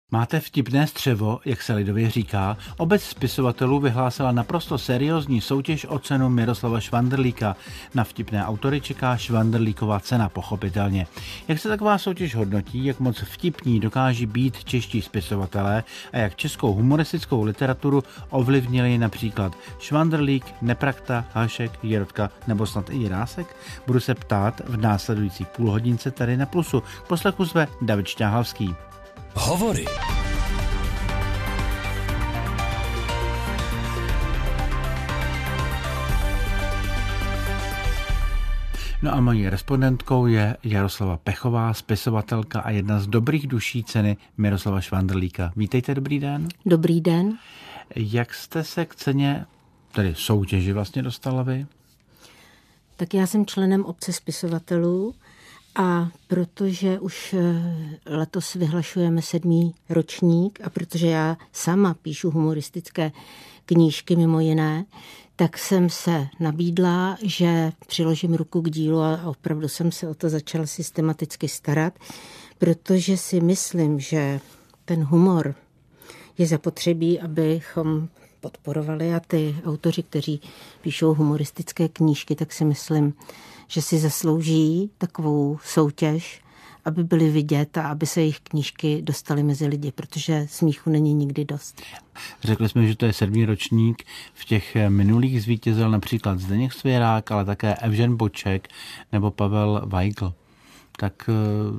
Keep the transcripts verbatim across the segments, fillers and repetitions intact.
Máte vtipné střevo, jak se lidově říká. Obec spisovatelů vyhlásila naprosto seriózní soutěž o cenu Miroslava Švandrlíka. Na vtipné autory čeká Švandrlíkova cena, pochopitelně. Jak se taková soutěž hodnotí, jak moc vtipní dokáží být čeští spisovatelé a jak českou humoristickou literaturu ovlivnili například Švandrlík, Neprakta, Hašek, Jirotka nebo snad i Jirásek? Budu se ptát v následující půlhodince tady na Plusu. K poslechu zve David Šťáhavský. Hovory. No a mojí respondentkou je Jaroslava Pechová, spisovatelka a jedna z dobrých duší ceny Miroslava Švandrlíka. Vítejte, dobrý den. Dobrý den. Jak jste se k ceně, tedy soutěži vlastně dostala vy? Tak já jsem členem obce spisovatelů a protože už letos vyhlašujeme sedmý ročník a protože já sama píšu humoristické knížky mimo jiné, tak jsem se nabídla, že přiložím ruku k dílu a opravdu jsem se o to začala systematicky starat, protože si myslím, že ten humor je zapotřebí, abychom podporovali a ty autoři, kteří píšou humoristické knížky, tak si myslím, že si zaslouží takovou soutěž, aby byly vidět a aby se jejich knížky dostaly mezi lidi, protože smíchu není nikdy dost. Řekli jsme, že to je sedmý ročník. V těch minulých zvítězil například Zdeněk Svěrák, ale také Evžen Boček nebo Pavel Weigl. Tak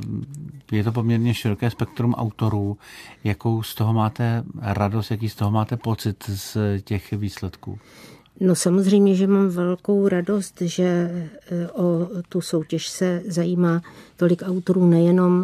je to poměrně široké spektrum autorů. Jakou z toho máte radost, jaký z toho máte pocit z těch výsledků? No samozřejmě, že mám velkou radost, že o tu soutěž se zajímá tolik autorů, nejenom,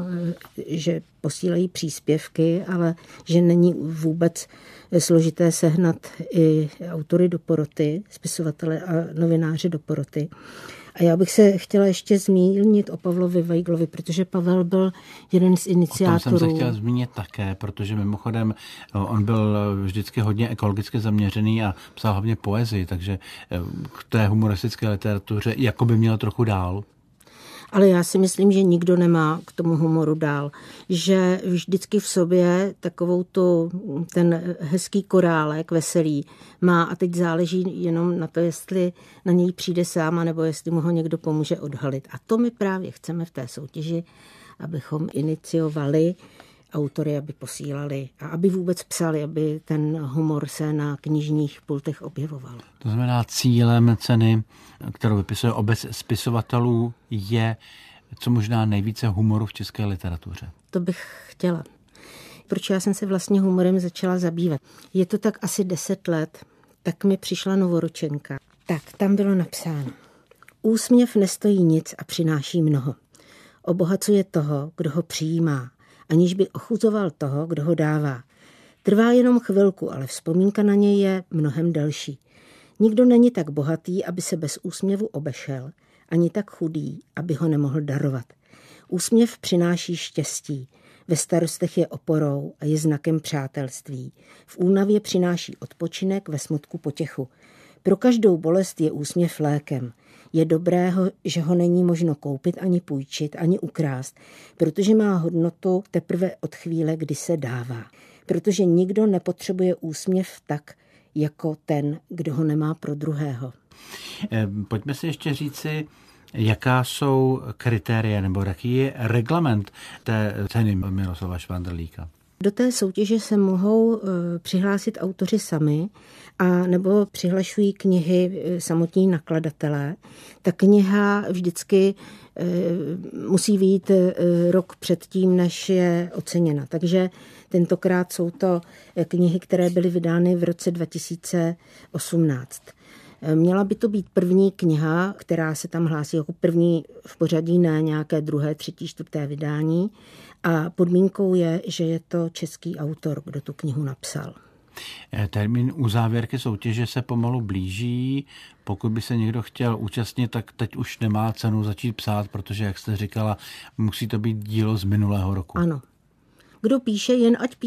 že posílají příspěvky, ale že není vůbec složité sehnat i autory do poroty, spisovatele a novináře do poroty. A já bych se chtěla ještě zmínit o Pavlovi Weiglovi, protože Pavel byl jeden z iniciátorů. O tom jsem se chtěla zmínit také, protože mimochodem on byl vždycky hodně ekologicky zaměřený a psal hlavně poezii, takže k té humoristické literatuře jako by měl trochu dál. Ale já si myslím, že nikdo nemá k tomu humoru dál. Že vždycky v sobě takovou tu, ten hezký korálek veselý má a teď záleží jenom na to, jestli na něj přijde sám, nebo jestli mu ho někdo pomůže odhalit. A to my právě chceme v té soutěži, abychom iniciovali autory, aby posílali a aby vůbec psali, aby ten humor se na knižních pultech objevoval. To znamená, cílem ceny, kterou vypisuje obec spisovatelů, je co možná nejvíce humoru v české literatuře. To bych chtěla. Proč já jsem se vlastně humorem začala zabývat? Je to tak asi deset let, tak mi přišla novoročenka. Tak tam bylo napsáno: úsměv nestojí nic a přináší mnoho. Obohacuje toho, kdo ho přijímá, aniž by ochuzoval toho, kdo ho dává. Trvá jenom chvilku, ale vzpomínka na něj je mnohem delší. Nikdo není tak bohatý, aby se bez úsměvu obešel, ani tak chudý, aby ho nemohl darovat. Úsměv přináší štěstí, ve starostech je oporou a je znakem přátelství. V únavě přináší odpočinek, ve smutku potěchu. Pro každou bolest je úsměv lékem. Je dobrého, že ho není možno koupit, ani půjčit, ani ukrást, protože má hodnotu teprve od chvíle, kdy se dává. Protože nikdo nepotřebuje úsměv tak, jako ten, kdo ho nemá pro druhého. Pojďme si ještě říci, jaká jsou kritéria nebo jaký je reglement té ceny Miroslava Švandrlíka. Do té soutěže se mohou přihlásit autoři sami a nebo přihlašují knihy samotní nakladatelé. Ta kniha vždycky musí vyjít rok předtím, než je oceněna. Takže tentokrát jsou to knihy, které byly vydány v roce dva tisíce osmnáct. Měla by to být první kniha, která se tam hlásí jako první v pořadí, ne nějaké druhé, třetí, čtvrté vydání. A podmínkou je, že je to český autor, kdo tu knihu napsal. Termín uzávěrky soutěže se pomalu blíží. Pokud by se někdo chtěl účastnit, tak teď už nemá cenu začít psát, protože, jak jste říkala, musí to být dílo z minulého roku. Ano. Kdo píše, jen ať píše.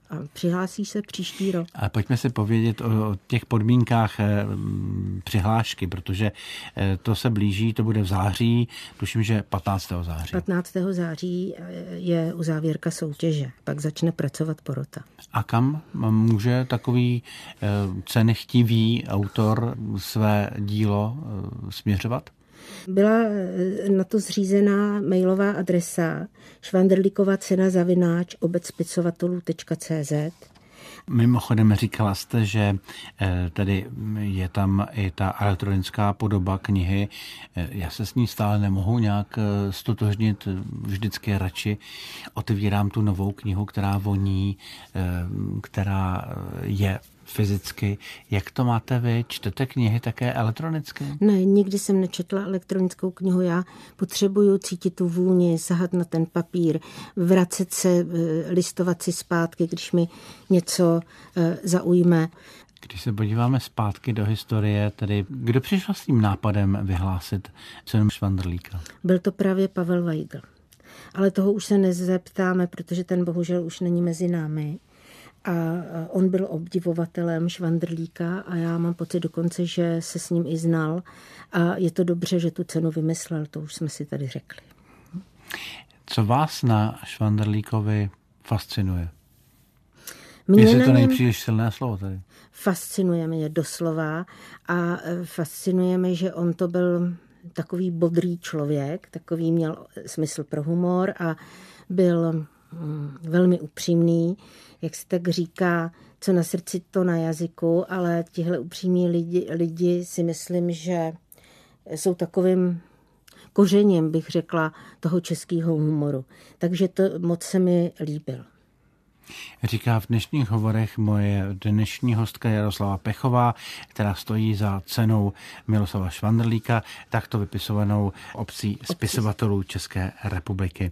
a přihlásí se příští rok. A pojďme si povědět o těch podmínkách přihlášky, protože to se blíží, to bude v září, tuším, že patnáctého září. patnáctého září je uzávěrka soutěže, pak začne pracovat porota. A kam může takový cenchtivý autor své dílo směřovat? Byla na to zřízená mailová adresa švandrlíkova cena zavináč obecpisovatelů tečka cé zet. Mimochodem říkala jste, že tedy je tam i ta elektronická podoba knihy. Já se s ní stále nemohu nějak stotožnit, vždycky radši otevírám tu novou knihu, která voní, která je fyzicky. Jak to máte vy? Čtete knihy také elektronicky? Ne, nikdy jsem nečetla elektronickou knihu. Já potřebuju cítit tu vůni, sahat na ten papír, vracet se, listovat si zpátky, když mi něco zaujme. Když se podíváme zpátky do historie, tedy kdo přišel s tím nápadem vyhlásit cenu Švandrlíka? Byl to právě Pavel Weigl. Ale toho už se nezeptáme, protože ten bohužel už není mezi námi. A on byl obdivovatelem Švandrlíka a já mám pocit dokonce, že se s ním i znal. A je to dobře, že tu cenu vymyslel, to už jsme si tady řekli. Co vás na Švandrlíkovi fascinuje? Mě Jestli to není příliš silné slovo tady. Fascinuje mě doslova a fascinuje mě, že on to byl takový bodrý člověk, takový měl smysl pro humor a byl velmi upřímný, jak se tak říká, co na srdci, to na jazyku, ale tihle upřímní lidi, lidi si myslím, že jsou takovým kořeněm, bych řekla, toho českého humoru. Takže to moc se mi líbil. Říká v dnešních hovorech moje dnešní hostka Jaroslava Pechová, která stojí za cenou Miloslava Švandrlíka, takto vypisovanou obcí spisovatelů České republiky.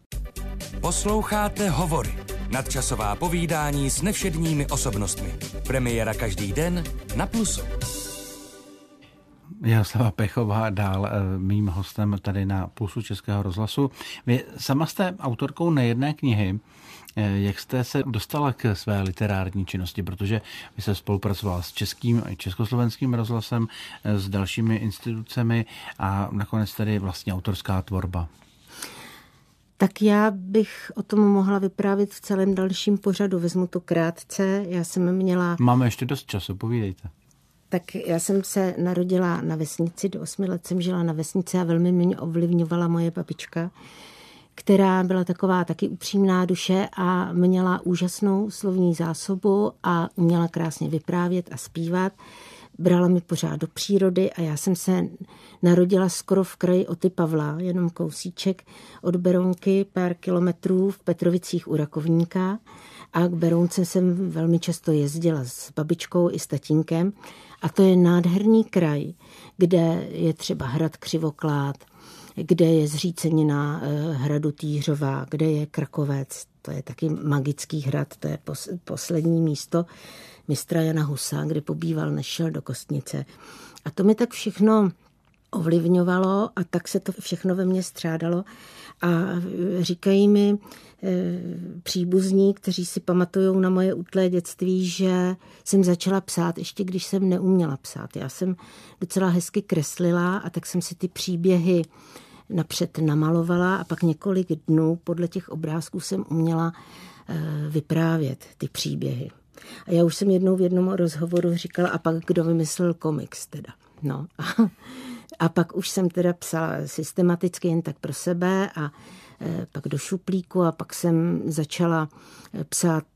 Posloucháte Hovory, nadčasová povídání s nevšedními osobnostmi. Premiéra každý den na Plusu. Jaroslava Pechová dál mým hostem tady na Plusu Českého rozhlasu. Vy sama jste autorkou nejedné knihy. Jak jste se dostala k své literární činnosti, protože vy jste spolupracovala s českým a československým rozhlasem, s dalšími institucemi a nakonec tedy vlastně autorská tvorba. Tak já bych o tom mohla vyprávět v celém dalším pořadu. Vezmu to krátce. Já jsem měla... Máme ještě dost času, povídejte. Tak já jsem se narodila na vesnici, do osmi let jsem žila na vesnici a velmi mě ovlivňovala moje babička, která byla taková taky upřímná duše a měla úžasnou slovní zásobu a uměla krásně vyprávět a zpívat. Brala mi pořád do přírody a já jsem se narodila skoro v kraji Oty Pavla, jenom kousíček od Berounky, pár kilometrů v Petrovicích u Rakovníka. A k Berounce jsem velmi často jezdila s babičkou i s tatínkem. A to je nádherný kraj, kde je třeba hrad Křivoklád, kde je zřícenina hradu Týřova, kde je Krakovec, to je taky magický hrad, to je poslední místo mistra Jana Husa, kde pobýval, než šel do Kostnice. A to mi tak všechno ovlivňovalo a tak se to všechno ve mně střádalo. A říkají mi příbuzní, kteří si pamatujou na moje útlé dětství, že jsem začala psát, ještě když jsem neuměla psát. Já jsem docela hezky kreslila a tak jsem si ty příběhy napřed namalovala a pak několik dnů podle těch obrázků jsem uměla vyprávět ty příběhy. A já už jsem jednou v jednom rozhovoru říkala, a pak kdo vymyslel komiks teda. No. A pak už jsem teda psala systematicky jen tak pro sebe a pak do šuplíku a pak jsem začala psát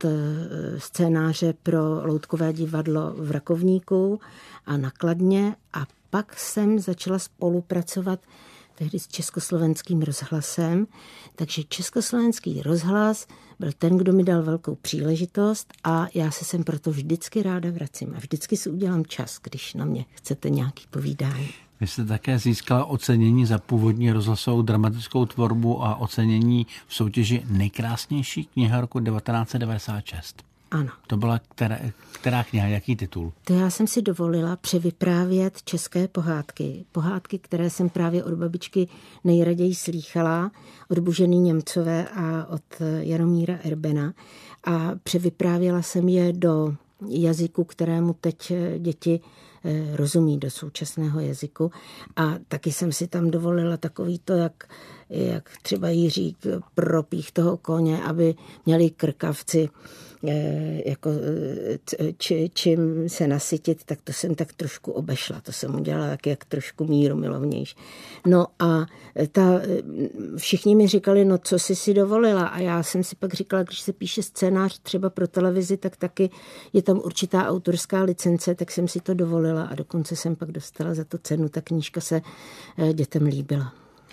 scénáře pro loutkové divadlo v Rakovníku a na Kladně a pak jsem začala spolupracovat tehdy s Československým rozhlasem, takže Československý rozhlas byl ten, kdo mi dal velkou příležitost a já se sem proto vždycky ráda vracím a vždycky si udělám čas, když na mě chcete nějaký povídání. Vy jste také získala ocenění za původní rozhlasovou dramatickou tvorbu a ocenění v soutěži Nejkrásnější kniha roku devatenáct set devadesát šest. Ano. To byla která, která kniha, jaký titul? To já jsem si dovolila převyprávět české pohádky. Pohádky, které jsem právě od babičky nejraději slýchala, od Boženy Němcové a od Jaromíra Erbena. A převyprávěla jsem je do jazyku, kterému teď děti rozumí, do současného jazyku. A taky jsem si tam dovolila takový to, jak, jak třeba Jiřík propích toho koně, aby měli krkavci jako či, čím se nasytit, tak to jsem tak trošku obešla. To jsem udělala jak, jak trošku mírumilovnější. No a ta, všichni mi říkali, no co jsi si dovolila? A já jsem si pak říkala, když se píše scénář třeba pro televizi, tak taky je tam určitá autorská licence, tak jsem si to dovolila a dokonce jsem pak dostala za to cenu. Ta knížka se dětem líbila.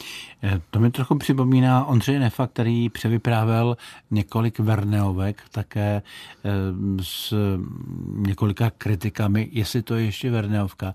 To mi trochu připomíná Ondřeje Nefa, který převyprávěl několik Verneovek, také s několika kritikami, jestli to je ještě Verneovka.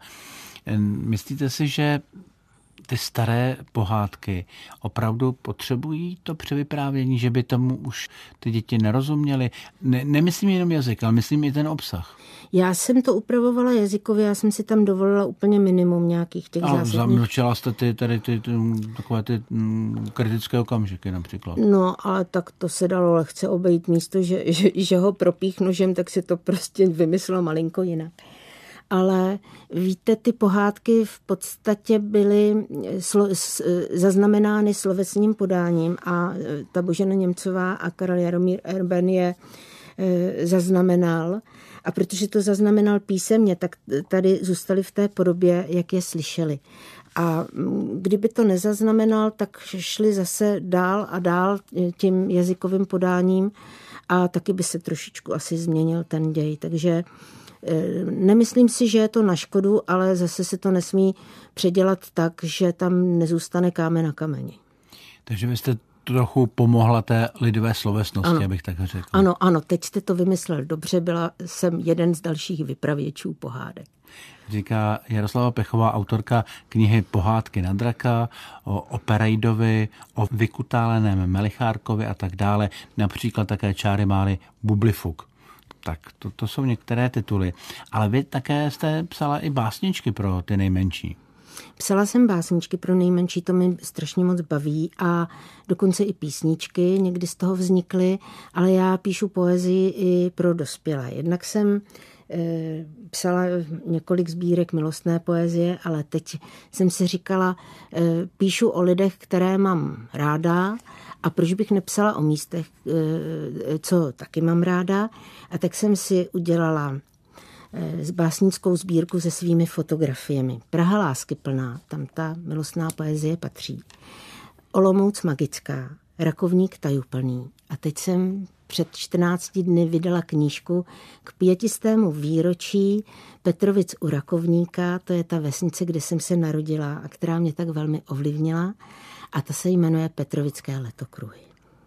Myslíte si, že ty staré pohádky opravdu potřebují to převyprávění, že by tomu už ty děti nerozuměly? Ne, nemyslím jenom jazyk, ale myslím i ten obsah. Já jsem to upravovala jazykově, já jsem si tam dovolila úplně minimum nějakých těch zásadních. A zamlčela jste ty, tady ty, ty, takové ty kritické okamžiky například. No, ale tak to se dalo lehce obejít místo, že, že, že ho propích nožem, tak si to prostě vymyslelo malinko jinak. Ale víte, ty pohádky v podstatě byly slo, zaznamenány slovesním podáním a ta Božena Němcová a Karel Jaromír Erben je e, zaznamenal. A protože to zaznamenal písemně, tak tady zůstaly v té podobě, jak je slyšeli. A kdyby to nezaznamenal, tak šli zase dál a dál tím jazykovým podáním a taky by se trošičku asi změnil ten děj. Takže nemyslím si, že je to na škodu, ale zase se to nesmí předělat tak, že tam nezůstane kámen na kameni. Takže vy jste trochu pomohla té lidové slovesnosti, ano. abych tak řekl. Ano, ano, teď jste to vymyslel dobře, byla jsem jeden z dalších vypravěčů pohádek. Říká Jaroslava Pechová, autorka knihy Pohádky na draka, o Operejdovi, o vykutáleném Melichárkovi a tak dále, například také Čáry mály Bublifuk. Tak to, to jsou některé tituly. Ale vy také jste psala i básničky pro ty nejmenší. Psala jsem básničky pro nejmenší, to mi strašně moc baví a dokonce i písničky někdy z toho vznikly, ale já píšu poezii i pro dospělé. Jednak jsem e, psala několik sbírek milostné poezie, ale teď jsem si říkala, e, píšu o lidech, které mám ráda a proč bych nepsala o místech, e, co taky mám ráda. A tak jsem si udělala s básnickou sbírku se svými fotografiemi. Praha láskyplná, tam ta milostná poezie patří. Olomouc magická, Rakovník tajuplný. A teď jsem před čtrnácti dny vydala knížku k pětistému výročí Petrovic u Rakovníka, to je ta vesnice, kde jsem se narodila a která mě tak velmi ovlivnila. A ta se jmenuje Petrovické letokruhy.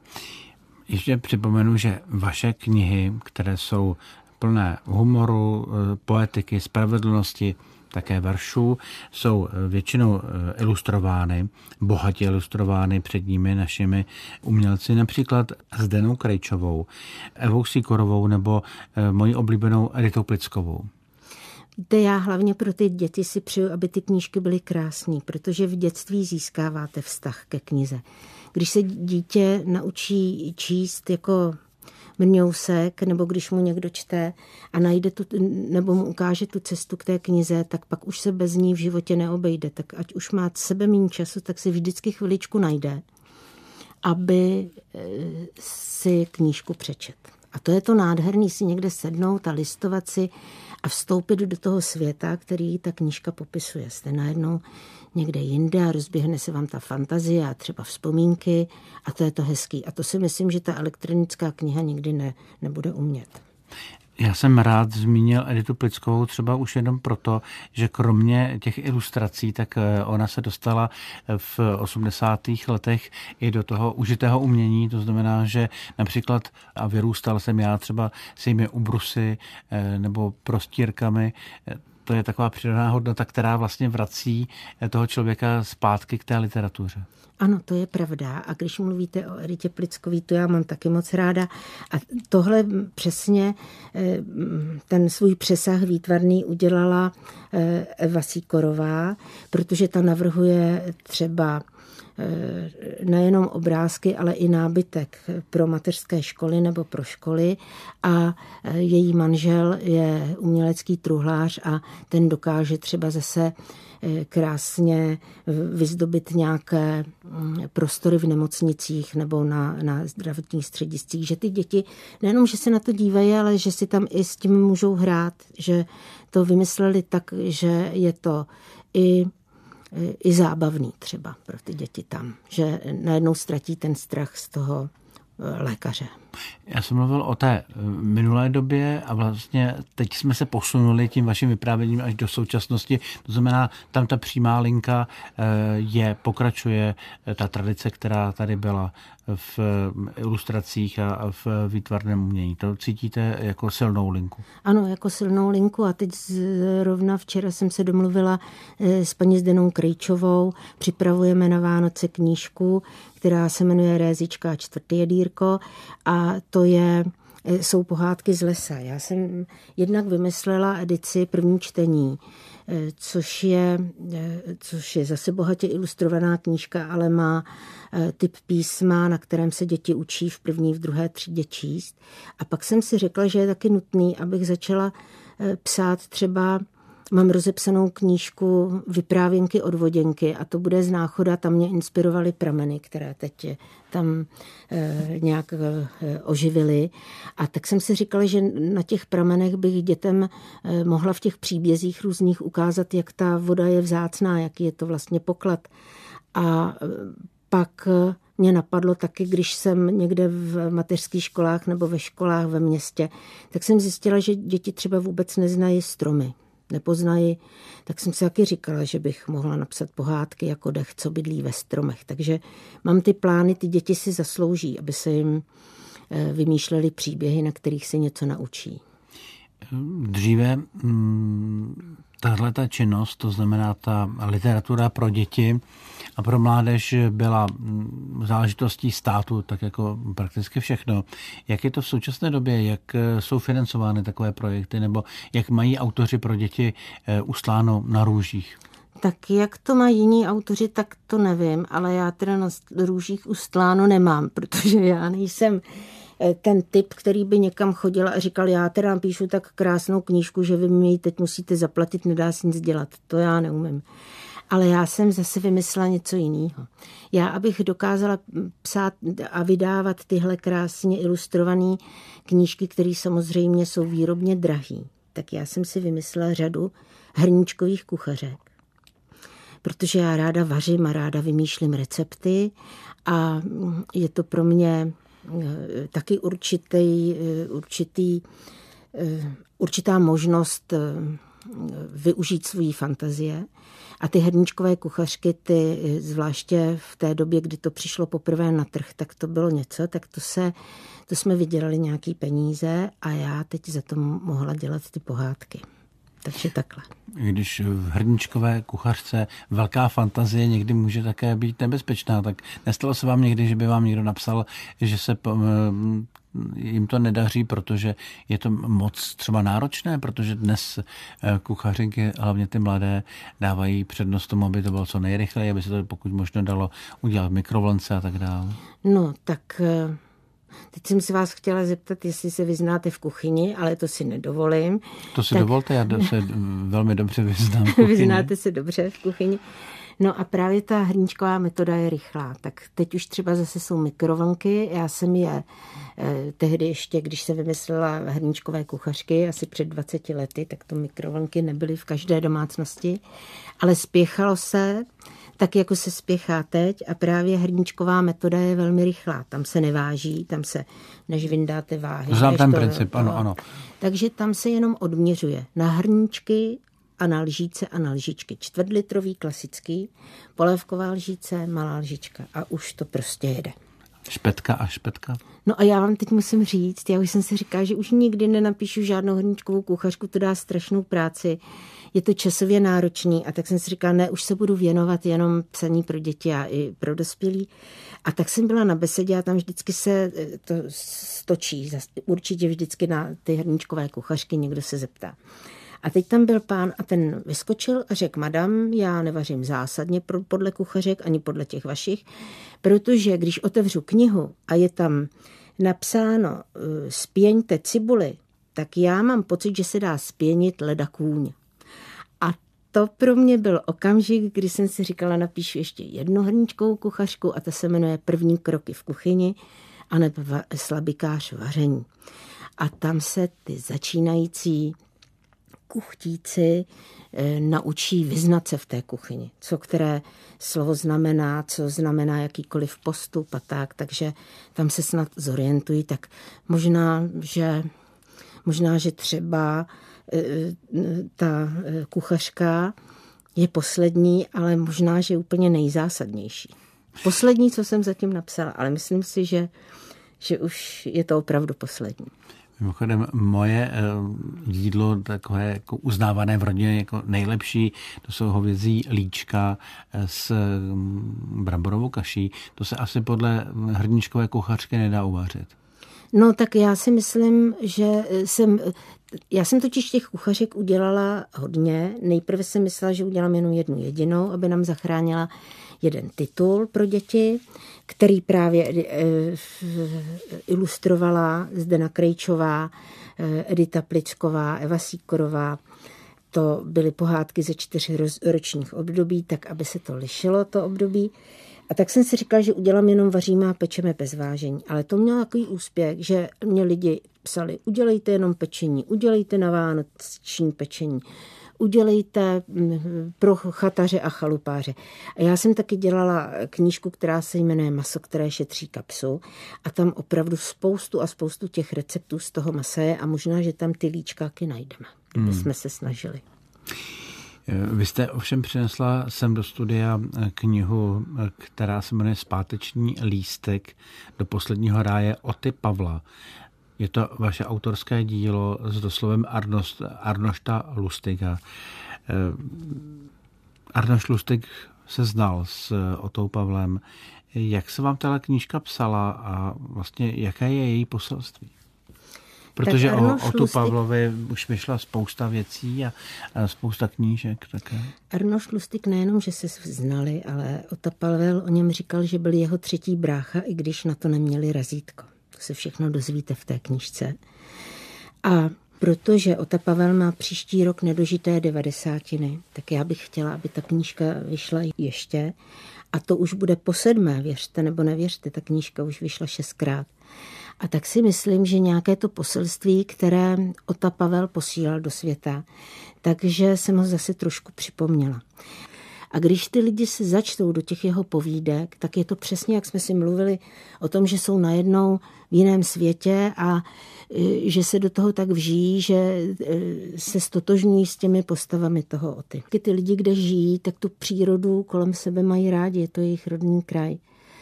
Ještě připomenu, že vaše knihy, které jsou plné humoru, poetiky, spravedlnosti, také veršů, jsou většinou ilustrovány, bohatě ilustrovány před nimi našimi umělci, například Zdenou Krejčovou, Evou Sýkorovou nebo mojí oblíbenou Editou Plickovou. Víte, já hlavně pro ty děti si přeju, aby ty knížky byly krásné, protože v dětství získáváte vztah ke knize. Když se dítě naučí číst jako mrňousek, nebo když mu někdo čte a najde tu, nebo mu ukáže tu cestu k té knize, tak pak už se bez ní v životě neobejde. Tak ať už má sebe méně času, tak si vždycky chviličku najde, aby si knížku přečet. A to je to nádherný, si někde sednout a listovat si a vstoupit do toho světa, který ta knížka popisuje. Jste najednou někde jinde a rozběhne se vám ta fantazie a třeba vzpomínky a to je to hezký. A to si myslím, že ta elektronická kniha nikdy ne, nebude umět. Já jsem rád zmínil Editu Plickovou třeba už jenom proto, že kromě těch ilustrací, tak ona se dostala v osmdesátých letech i do toho užitého umění, to znamená, že například a vyrůstal jsem já třeba s jejími ubrusy nebo prostírkami, to je taková přidaná hodnota, která vlastně vrací toho člověka zpátky k té literatuře. Ano, to je pravda. A když mluvíte o Editě Plickové, to já mám taky moc ráda. A tohle přesně ten svůj přesah výtvarný udělala Eva Sýkorová, protože ta navrhuje třeba nejenom obrázky, ale i nábytek pro mateřské školy nebo pro školy a její manžel je umělecký truhlář a ten dokáže třeba zase krásně vyzdobit nějaké prostory v nemocnicích nebo na, na zdravotních střediscích, že ty děti nejenom, že se na to dívají, ale že si tam i s tím můžou hrát, že to vymysleli tak, že je to i i zábavný třeba pro ty děti tam, že najednou ztratí ten strach z toho lékaře. Já jsem mluvil o té minulé době a vlastně teď jsme se posunuli tím vaším vyprávěním až do současnosti. To znamená, tam ta přímá linka je, pokračuje ta tradice, která tady byla v ilustracích a v výtvarném umění. To cítíte jako silnou linku? Ano, jako silnou linku a teď zrovna včera jsem se domluvila s paní Zdenou Krejčovou. Připravujeme na Vánoce knížku, která se jmenuje Rézička a čtvrtý jedýrko a to je, jsou pohádky z lesa. Já jsem jednak vymyslela edici První čtení, což je, což je zase bohatě ilustrovaná knížka, ale má typ písma, na kterém se děti učí v první, v druhé třídě číst. A pak jsem si řekla, že je taky nutný, abych začala psát třeba, mám rozepsanou knížku Vyprávěnky od voděnky a to bude z Náchoda, tam mě inspirovaly prameny, které teď tam e, nějak e, oživily. A tak jsem si říkala, že na těch pramenech bych dětem e, mohla v těch příbězích různých ukázat, jak ta voda je vzácná, jaký je to vlastně poklad. A e, pak mě napadlo taky, když jsem někde v mateřských školách nebo ve školách ve městě, tak jsem zjistila, že děti třeba vůbec neznají stromy. Nepoznají, tak jsem si taky říkala, že bych mohla napsat pohádky jako Dech, co bydlí ve stromech. Takže mám ty plány, ty děti si zaslouží, aby se jim vymýšlely příběhy, na kterých se něco naučí. Dříve tahle ta činnost, to znamená ta literatura pro děti a pro mládež byla záležitostí státu, tak jako prakticky všechno. Jak je to v současné době, jak jsou financovány takové projekty, nebo jak mají autoři pro děti ustláno na růžích? Tak jak to mají jiní autoři, tak to nevím, ale já teda na růžích ustláno nemám, protože já nejsem ten typ, který by někam chodil a říkal, já teda píšu tak krásnou knížku, že vy mi ji teď musíte zaplatit, nedá se nic dělat. To já neumím. Ale já jsem zase vymyslela něco jiného. Já, abych dokázala psát a vydávat tyhle krásně ilustrované knížky, které samozřejmě jsou výrobně drahý, tak já jsem si vymyslela řadu hrníčkových kuchařek. Protože já ráda vařím a ráda vymýšlím recepty a je to pro mě taky určitý, určitý, určitá možnost využít svoji fantazie. A ty hrníčkové kuchařky, ty zvláště v té době, kdy to přišlo poprvé na trh, tak to bylo něco, tak to se, to jsme vydělali nějaký peníze a já teď za to mohla dělat ty pohádky. Takže takhle. Když v hrníčkové kuchařce velká fantazie někdy může také být nebezpečná, tak nestalo se vám někdy, že by vám někdo napsal, že se jim to nedaří, protože je to moc třeba náročné, protože dnes kuchařinky, hlavně ty mladé, dávají přednost tomu, aby to bylo co nejrychleji, aby se to pokud možno dalo udělat v mikrovlnce a tak dále. No, tak teď jsem se vás chtěla zeptat, jestli se vyznáte v kuchyni, ale to si nedovolím. To si tak... dovolte, já se velmi dobře vyznám v kuchyni. Vyznáte se dobře v kuchyni. No a právě ta hrníčková metoda je rychlá. Tak teď už třeba zase jsou mikrovlnky. Já jsem je eh, tehdy ještě, když se vymyslela hrníčkové kuchařky, asi před dvaceti lety, tak to mikrovlnky nebyly v každé domácnosti. Ale spěchalo se, tak jako se spěchá teď a právě hrníčková metoda je velmi rychlá. Tam se neváží, tam se, než vyndáte váhy. Znám ten to, princip, to, ano, ano. Takže tam se jenom odměřuje na hrníčky a na lžíce a na lžičky. Čtvrtlitrový klasický, polévková lžíce, malá lžička a už to prostě jede. Špetka a špetka. No a já vám teď musím říct, já už jsem si říkala, že už nikdy nenapíšu žádnou hrníčkovou kuchařku, to dá strašnou práci. je to časově náročný a tak jsem si říkala, ne, už se budu věnovat jenom psaní pro děti a i pro dospělí. A tak jsem byla na besedě a tam vždycky se to stočí, určitě vždycky na ty hrníčkové kuchařky někdo se zeptá. A teď tam byl pán a ten vyskočil a řekl, madam, já nevařím zásadně podle kuchařek ani podle těch vašich, protože když otevřu knihu a je tam napsáno spěňte cibuli, tak já mám pocit, že se dá spěnit leda kůň. A to pro mě byl okamžik, kdy jsem si říkala, napíšu ještě jednu hrníčkovou kuchařku a ta se jmenuje První kroky v kuchyni a nebo slabikář vaření. A tam se ty začínající kuchtíci e, naučí vyznat se v té kuchyni, co které slovo znamená, co znamená jakýkoliv postup a tak, takže tam se snad zorientují, tak možná, že, možná, že třeba e, ta kuchařka je poslední, ale možná, že úplně nejzásadnější. Poslední, co jsem zatím napsala, ale myslím si, že, že už je to opravdu poslední. Mimochodem, moje jídlo takové jako uznávané v rodině jako nejlepší, to jsou hovězí líčka s bramborovou kaší. To se asi podle hrníčkové kuchařky nedá uvařit. No tak já si myslím, že jsem, já jsem totiž těch kuchařek udělala hodně. Nejprve jsem myslela, že udělám jenom jednu jedinou, aby nám zachránila jeden titul pro děti, který právě ilustrovala Zdena Krejčová, Edita Plicková, Eva Sýkorová. To byly pohádky ze čtyř ročních období, tak aby se to lišilo, to období. A tak jsem si říkala, že udělám jenom vaříme a pečeme bez vážení. Ale to mělo takový úspěch, že mě lidi psali, udělejte jenom pečení, udělejte na vánoční pečení, udělejte pro chataře a chalupáře. A já jsem taky dělala knížku, která se jmenuje Maso, které šetří kapsu a tam opravdu spoustu a spoustu těch receptů z toho masa je a možná, že tam ty líčkáky najdeme, kdyby hmm. jsme se snažili. Vy jste ovšem přinesla sem do studia knihu, která se jmenuje Zpáteční lístek do posledního ráje Oty Pavla. Je to vaše autorské dílo s doslovem Arnost, Arnošta Lustiga. Arnošt Lustig se znal s Otou Pavlem. Jak se vám tahle knížka psala a vlastně jaké je její poselství? Protože o Otu Pavlovi už vyšla spousta věcí a, a spousta knížek také. Arnošt Lustig nejenom, že se znali, ale Ota Pavel o něm říkal, že byl jeho třetí brácha, i když na to neměli razítko. To se všechno dozvíte v té knížce. A protože Ota Pavel má příští rok nedožité devadesátiny, tak já bych chtěla, aby ta knížka vyšla ještě. A to už bude po sedmé, věřte nebo nevěřte, ta knížka už vyšla šestkrát. A tak si myslím, že nějaké to poselství, které Ota Pavel posílal do světa, takže jsem ho zase trošku připomněla. A když ty lidi se začtou do těch jeho povídek, tak je to přesně, jak jsme si mluvili o tom, že jsou najednou v jiném světě a že se do toho tak vžijí, že se stotožňují s těmi postavami toho Oty. Ty lidi, kde žijí, tak tu přírodu kolem sebe mají rádi, je to jejich rodný kraj.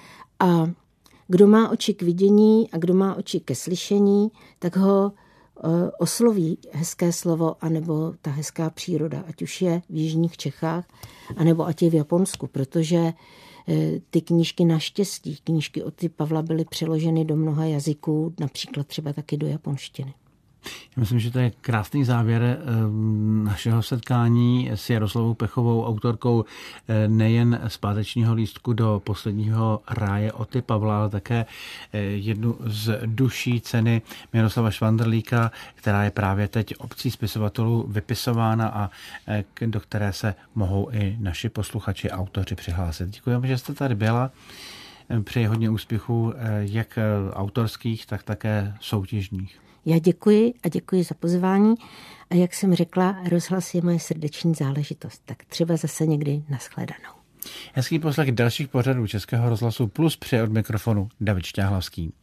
A kdo má oči k vidění a kdo má oči ke slyšení, tak ho osloví hezké slovo anebo ta hezká příroda, ať už je v jižních Čechách, anebo ať je v Japonsku, protože ty knížky naštěstí, knížky Oty Pavla byly přeloženy do mnoha jazyků, například třeba taky do japonštiny. Já myslím, že to je krásný závěr našeho setkání s Jaroslavou Pechovou, autorkou nejen Zpátečního lístku do posledního ráje Oty Pavla, ale také jednu z duší ceny Miroslava Švandrlíka, která je právě teď obcí spisovatelů vypisována a do které se mohou i naši posluchači, autoři přihlásit. Děkujeme, že jste tady byla. Přeji hodně úspěchů, jak autorských, tak také soutěžních. Já děkuji a děkuji za pozvání a jak jsem řekla, rozhlas je moje srdeční záležitost, tak třeba zase někdy nashledanou. Hezký poslech dalších pořadů Českého rozhlasu Plus, přeje od mikrofonu David Šťáhlavský.